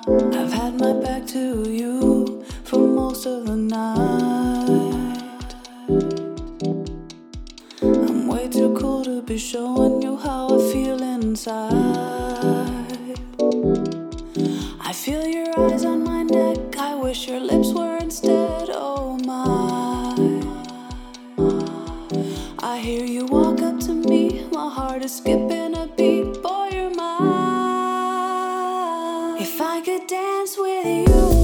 I've had my back to you for most of the night. I'm way too cool to be showing you how I feel inside. I feel your eyes on my neck, I wish your lips were instead. Oh my, I hear you walk up to me, my heart is skipping a beat. Boy, you're mine. If I could dance with you